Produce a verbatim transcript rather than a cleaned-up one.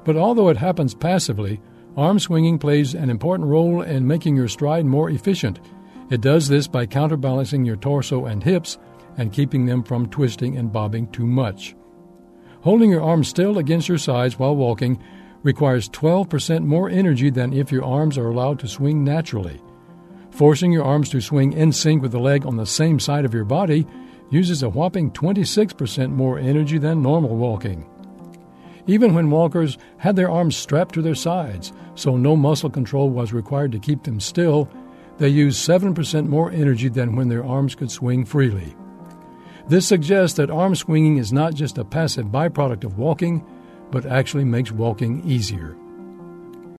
But although it happens passively, arm swinging plays an important role in making your stride more efficient. It does this by counterbalancing your torso and hips and keeping them from twisting and bobbing too much. Holding your arms still against your sides while walking requires twelve percent more energy than if your arms are allowed to swing naturally. Forcing your arms to swing in sync with the leg on the same side of your body uses a whopping twenty-six percent more energy than normal walking. Even when walkers had their arms strapped to their sides, so no muscle control was required to keep them still, they used seven percent more energy than when their arms could swing freely. This suggests that arm swinging is not just a passive byproduct of walking, but actually makes walking easier.